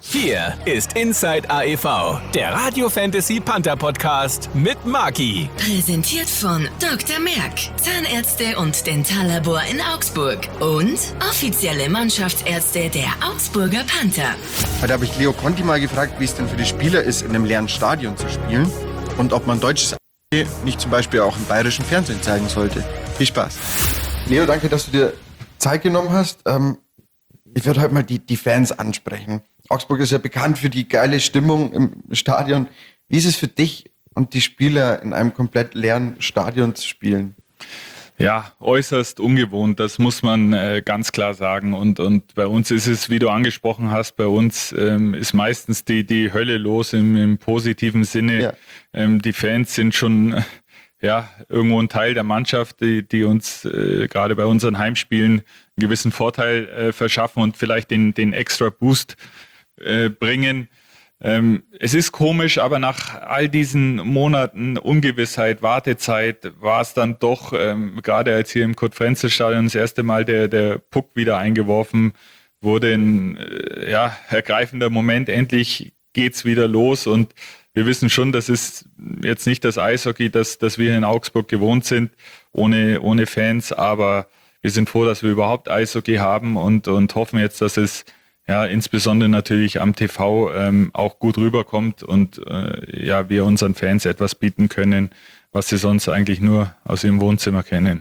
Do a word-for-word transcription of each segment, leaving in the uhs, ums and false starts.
Hier ist Inside A E V, der Radio Fantasy Panther Podcast mit Maki. Präsentiert von Doktor Merck, Zahnärzte und Dentallabor in Augsburg und offizielle Mannschaftsärzte der Augsburger Panther. Heute habe ich Leo Conti mal gefragt, wie es denn für die Spieler ist, in einem leeren Stadion zu spielen und ob man deutsches Eishockey nicht zum Beispiel auch im bayerischen Fernsehen zeigen sollte. Viel Spaß. Leo, danke, dass du dir Zeit genommen hast. Ähm, ich werde heute mal die, die Fans ansprechen. Augsburg ist ja bekannt für die geile Stimmung im Stadion. Wie ist es für dich und die Spieler, in einem komplett leeren Stadion zu spielen? Ja, äußerst ungewohnt, das muss man äh, ganz klar sagen. Und, und bei uns ist es, wie du angesprochen hast, bei uns ähm, ist meistens die, die Hölle los im, im positiven Sinne. Ja. Ähm, die Fans sind schon äh, ja irgendwo ein Teil der Mannschaft, die, die uns äh, gerade bei unseren Heimspielen einen gewissen Vorteil äh, verschaffen und vielleicht den, den extra Boost äh, bringen. Ähm, es ist komisch, aber nach all diesen Monaten Ungewissheit, Wartezeit, war es dann doch, ähm, gerade als hier im Kurt-Frenzel-Stadion das erste Mal der, der Puck wieder eingeworfen wurde, ein äh, ja, ergreifender Moment. Endlich geht's wieder los und wir wissen schon, das ist jetzt nicht das Eishockey, das, das wir in Augsburg gewohnt sind, ohne, ohne Fans, aber wir sind froh, dass wir überhaupt Eishockey haben und, und hoffen jetzt, dass es ja, insbesondere natürlich am T V ähm, auch gut rüberkommt und äh, ja, wir unseren Fans etwas bieten können, was sie sonst eigentlich nur aus ihrem Wohnzimmer kennen.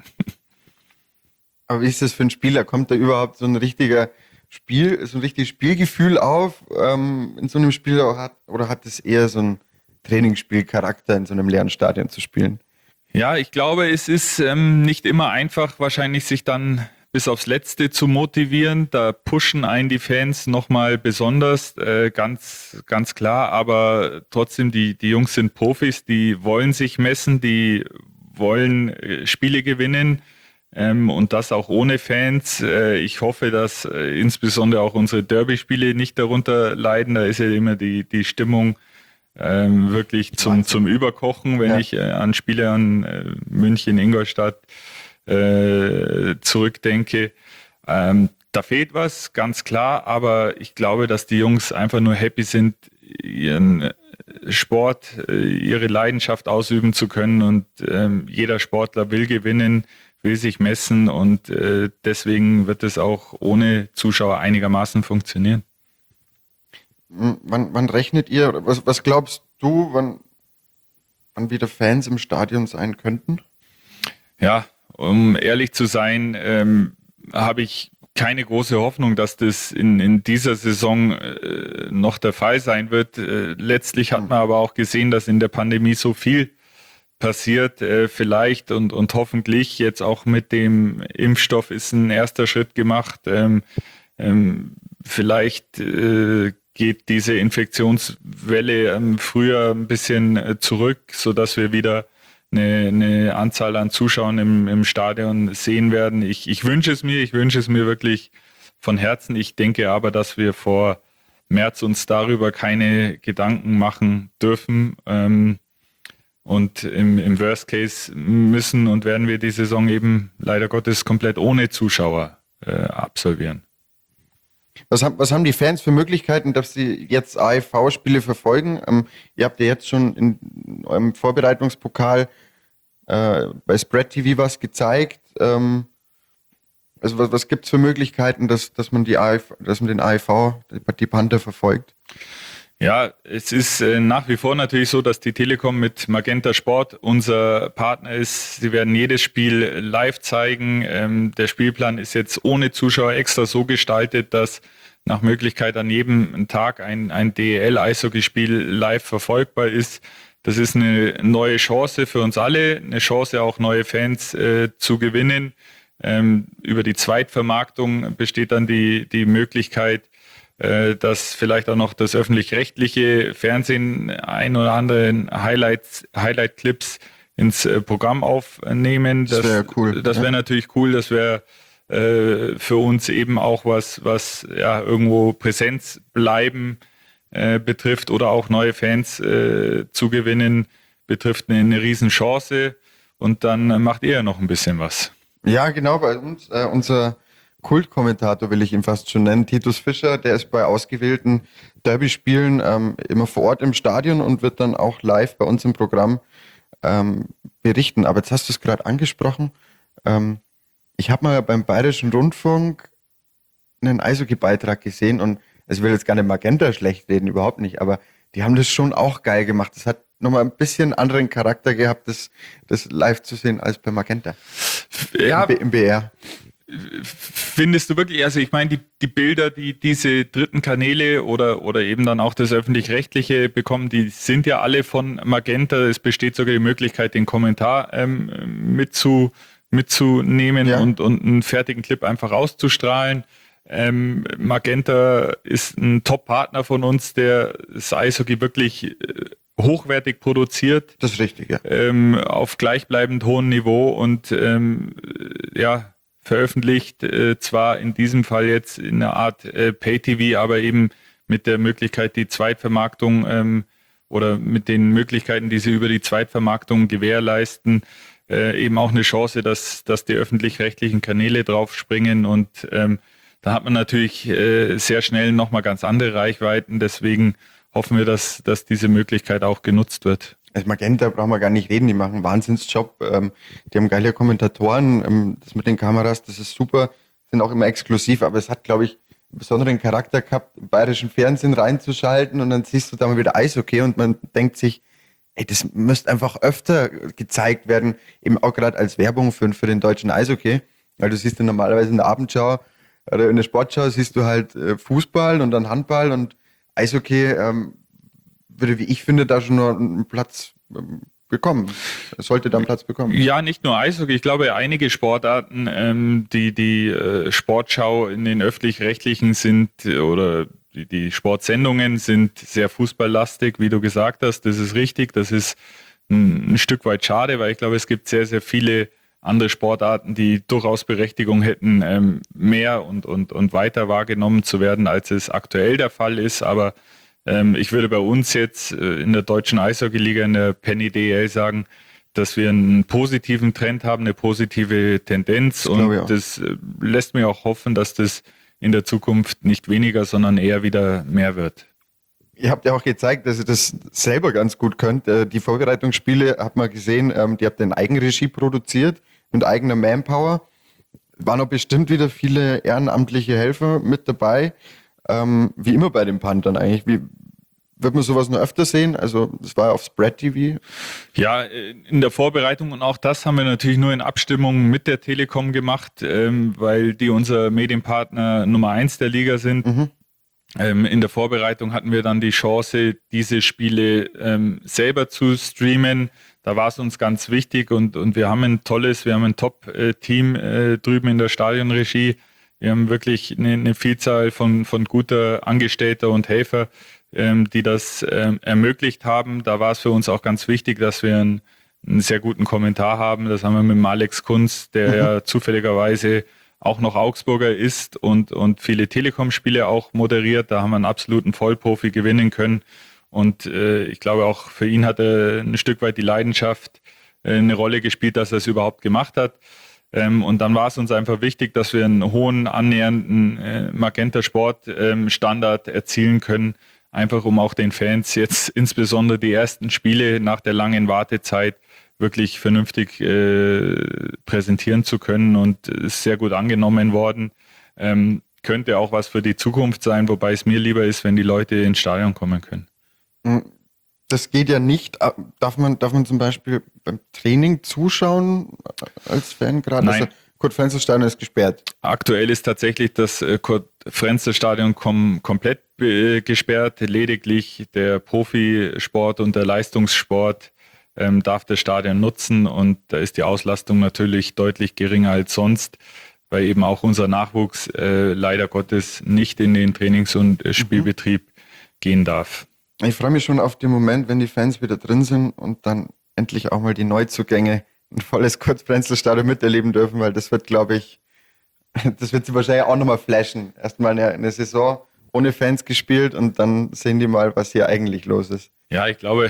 Aber wie ist das für ein Spieler? Kommt da überhaupt so ein richtiger Spiel, so ein richtiges Spielgefühl auf ähm, in so einem Spiel auch hat, oder hat es eher so ein Trainingsspielcharakter, in so einem leeren Stadion zu spielen? Ja, ich glaube, es ist ähm, nicht immer einfach, wahrscheinlich sich dann bis aufs Letzte zu motivieren. Da pushen einen die Fans nochmal besonders, äh, ganz ganz klar. Aber trotzdem, die, die Jungs sind Profis, die wollen sich messen, die wollen äh, Spiele gewinnen ähm, und das auch ohne Fans. Äh, ich hoffe, dass äh, insbesondere auch unsere Derby-Spiele nicht darunter leiden. Da ist ja immer die, die Stimmung ähm, wirklich zum, zum Überkochen, wenn ja. ich äh, an Spiele an äh, München, Ingolstadt Äh, zurückdenke. Ähm, da fehlt was, ganz klar, aber ich glaube, dass die Jungs einfach nur happy sind, ihren Sport, ihre Leidenschaft ausüben zu können und ähm, jeder Sportler will gewinnen, will sich messen und äh, deswegen wird es auch ohne Zuschauer einigermaßen funktionieren. Wann, wann rechnet ihr, was, was glaubst du, wann, wann wieder Fans im Stadion sein könnten? Ja, um ehrlich zu sein, ähm, habe ich keine große Hoffnung, dass das in, in dieser Saison äh, noch der Fall sein wird. Äh, letztlich hat man aber auch gesehen, dass in der Pandemie so viel passiert. Äh, vielleicht und, und hoffentlich jetzt auch mit dem Impfstoff ist ein erster Schritt gemacht. Ähm, ähm, vielleicht äh, geht diese Infektionswelle ähm, früher ein bisschen äh, zurück, sodass wir wieder Eine, eine Anzahl an Zuschauern im, im Stadion sehen werden. Ich, ich wünsche es mir, ich wünsche es mir wirklich von Herzen. Ich denke aber, dass wir vor März uns darüber keine Gedanken machen dürfen. Ähm, und im, im Worst Case müssen und werden wir die Saison eben leider Gottes komplett ohne Zuschauer äh, absolvieren. Was haben, was haben die Fans für Möglichkeiten, dass sie jetzt A E V-Spiele verfolgen? Ähm, ihr habt ja jetzt schon in eurem Vorbereitungspokal äh, bei Spread T V was gezeigt. Ähm, also was, was gibt es für Möglichkeiten, dass, dass man die A E V, dass man den A E V, die, die Panther verfolgt? Ja, es ist äh, nach wie vor natürlich so, dass die Telekom mit Magenta Sport unser Partner ist. Sie werden jedes Spiel live zeigen. Ähm, der Spielplan ist jetzt ohne Zuschauer extra so gestaltet, dass nach Möglichkeit an jedem Tag ein, ein D E L-Eishockeyspiel live verfolgbar ist. Das ist eine neue Chance für uns alle, eine Chance auch neue Fans äh, zu gewinnen. Ähm, über die Zweitvermarktung besteht dann die, die Möglichkeit, dass vielleicht auch noch das öffentlich-rechtliche Fernsehen ein oder andere Highlights, Highlight-Clips ins Programm aufnehmen. Das wäre cool. Das wäre ja. natürlich cool. Das wäre äh, für uns eben auch was, was ja irgendwo Präsenz bleiben äh, betrifft oder auch neue Fans äh, zu gewinnen betrifft, eine, eine Riesenchance. Und dann macht ihr ja noch ein bisschen was. Ja, genau. Bei uns, äh, unser Kultkommentator, will ich ihn fast schon nennen, Titus Fischer, der ist bei ausgewählten Derby-Spielen ähm, immer vor Ort im Stadion und wird dann auch live bei uns im Programm ähm, berichten. Aber jetzt hast du es gerade angesprochen. Ähm, ich habe mal beim Bayerischen Rundfunk einen Eishockey-Beitrag gesehen und ich will jetzt gar nicht Magenta schlecht reden, überhaupt nicht, aber die haben das schon auch geil gemacht. Das hat nochmal ein bisschen anderen Charakter gehabt, das, das live zu sehen als bei Magenta. Ja, Im, im B R. Findest du wirklich, also ich meine, die, die Bilder, die diese dritten Kanäle oder, oder eben dann auch das Öffentlich-Rechtliche bekommen, die sind ja alle von Magenta. Es besteht sogar die Möglichkeit, den Kommentar ähm, mitzu, mitzunehmen ja. und, und einen fertigen Clip einfach auszustrahlen. Ähm, Magenta ist ein Top-Partner von uns, der das Eishockey wirklich äh, hochwertig produziert. Das ist richtig, ja. Ähm, auf gleichbleibend hohem Niveau und ähm, ja, veröffentlicht, äh, zwar in diesem Fall jetzt in einer Art äh, Pay-T V, aber eben mit der Möglichkeit, die Zweitvermarktung ähm, oder mit den Möglichkeiten, die sie über die Zweitvermarktung gewährleisten, äh, eben auch eine Chance, dass, dass die öffentlich-rechtlichen Kanäle draufspringen und ähm, da hat man natürlich äh, sehr schnell nochmal ganz andere Reichweiten, deswegen hoffen wir, dass, dass diese Möglichkeit auch genutzt wird. Also Magenta brauchen wir gar nicht reden, die machen einen Wahnsinnsjob, ähm, die haben geile Kommentatoren, ähm, das mit den Kameras, das ist super, sind auch immer exklusiv, aber es hat, glaube ich, einen besonderen Charakter gehabt, im bayerischen Fernsehen reinzuschalten und dann siehst du da mal wieder Eishockey und man denkt sich, ey, das müsste einfach öfter gezeigt werden, eben auch gerade als Werbung für, für den deutschen Eishockey, weil du siehst ja normalerweise in der Abendschau oder in der Sportschau siehst du halt äh, Fußball und dann Handball und Eishockey, ähm, würde, wie ich finde, da schon noch einen Platz bekommen. Es sollte da einen Platz bekommen. Ja, nicht nur Eishockey. Ich glaube, einige Sportarten, ähm, die die äh, Sportschau in den öffentlich-rechtlichen sind oder die, die Sportsendungen sind sehr fußballlastig, wie du gesagt hast. Das ist richtig. Das ist ein, ein Stück weit schade, weil ich glaube, es gibt sehr, sehr viele andere Sportarten, die durchaus Berechtigung hätten, ähm, mehr und, und, und weiter wahrgenommen zu werden, als es aktuell der Fall ist. Aber ich würde bei uns jetzt in der deutschen Eishockey-Liga, in der Penny D E L sagen, dass wir einen positiven Trend haben, eine positive Tendenz das und das lässt mir auch hoffen, dass das in der Zukunft nicht weniger, sondern eher wieder mehr wird. Ihr habt ja auch gezeigt, dass ihr das selber ganz gut könnt. Die Vorbereitungsspiele hat man gesehen, die habt ihr in Eigenregie produziert, mit eigener Manpower. Waren auch bestimmt wieder viele ehrenamtliche Helfer mit dabei. Ähm, wie immer bei den Panthern eigentlich. Wie, wird man sowas nur öfter sehen? Also das war ja auf Spread T V. Ja, in der Vorbereitung und auch das haben wir natürlich nur in Abstimmung mit der Telekom gemacht, ähm, weil die unser Medienpartner Nummer eins der Liga sind. Mhm. Ähm, in der Vorbereitung hatten wir dann die Chance, diese Spiele ähm, selber zu streamen. Da war es uns ganz wichtig und, und wir haben ein tolles, wir haben ein Top-Team äh, drüben in der Stadionregie. Wir haben wirklich eine, eine Vielzahl von, von guter Angestellter und Helfer, ähm, die das ähm, ermöglicht haben. Da war es für uns auch ganz wichtig, dass wir einen, einen sehr guten Kommentar haben. Das haben wir mit dem Alex Kunz, der mhm. ja zufälligerweise auch noch Augsburger ist und, und viele Telekom-Spiele auch moderiert. Da haben wir einen absoluten Vollprofi gewinnen können. Und äh, ich glaube auch für ihn hat er ein Stück weit die Leidenschaft äh, eine Rolle gespielt, dass er es überhaupt gemacht hat. Ähm, und dann war es uns einfach wichtig, dass wir einen hohen, annähernden äh, Magenta-Sport-Standard ähm, erzielen können, einfach um auch den Fans jetzt insbesondere die ersten Spiele nach der langen Wartezeit wirklich vernünftig äh, präsentieren zu können und ist sehr gut angenommen worden. Ähm, könnte auch was für die Zukunft sein, wobei es mir lieber ist, wenn die Leute ins Stadion kommen können. Das geht ja nicht. Darf man, darf man zum Beispiel beim Training zuschauen als Fan gerade? Nein. Also Kurt-Frenzel-Stadion ist gesperrt. Aktuell ist tatsächlich das Kurt-Frenzel-Stadion kom- komplett äh, gesperrt. Lediglich der Profisport und der Leistungssport ähm, darf das Stadion nutzen und da ist die Auslastung natürlich deutlich geringer als sonst, weil eben auch unser Nachwuchs äh, leider Gottes nicht in den Trainings- und äh, Spielbetrieb mhm. gehen darf. Ich freue mich schon auf den Moment, wenn die Fans wieder drin sind und dann endlich auch mal die Neuzugänge ein volles Kurt-Frenzel-Stadion miterleben dürfen, weil das wird, glaube ich, das wird sie wahrscheinlich auch nochmal flashen. Erstmal eine, eine Saison ohne Fans gespielt und dann sehen die mal, was hier eigentlich los ist. Ja, ich glaube,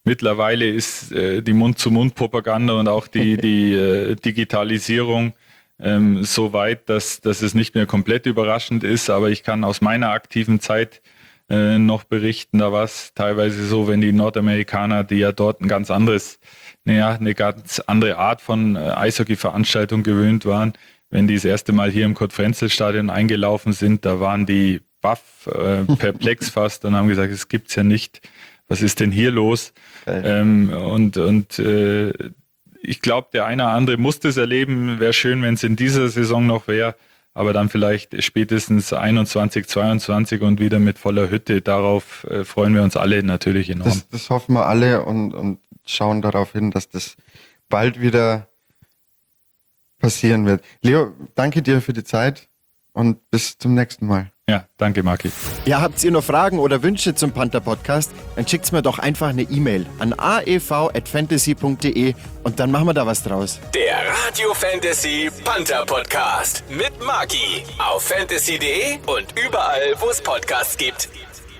mittlerweile ist äh, die Mund-zu-Mund-Propaganda und auch die, die äh, Digitalisierung ähm, so weit, dass, dass es nicht mehr komplett überraschend ist. Aber ich kann aus meiner aktiven Zeit äh, noch berichten, da war es teilweise so, wenn die Nordamerikaner, die ja dort ein ganz anderes, naja, eine ganz andere Art von äh, Eishockey-Veranstaltung gewöhnt waren, wenn die das erste Mal hier im Kurt-Frenzel-Stadion eingelaufen sind, da waren die baff, äh, perplex fast und haben gesagt, es gibt's ja nicht. Was ist denn hier los? Ähm, und und äh, ich glaube, der eine oder andere muss das erleben. Wäre schön, wenn es in dieser Saison noch wäre, aber dann vielleicht spätestens einundzwanzig, zweiundzwanzig und wieder mit voller Hütte. Darauf äh, freuen wir uns alle natürlich enorm. Das, das hoffen wir alle und, und schauen darauf hin, dass das bald wieder passieren wird. Leo, danke dir für die Zeit und bis zum nächsten Mal. Ja, danke, Marki. Ja, habt ihr noch Fragen oder Wünsche zum Panther-Podcast? Dann schickt's mir doch einfach eine E-Mail an a e v at fantasy punkt d e und dann machen wir da was draus. Der Radio Fantasy Panther Podcast mit Marki auf fantasy punkt d e und überall, wo es Podcasts gibt.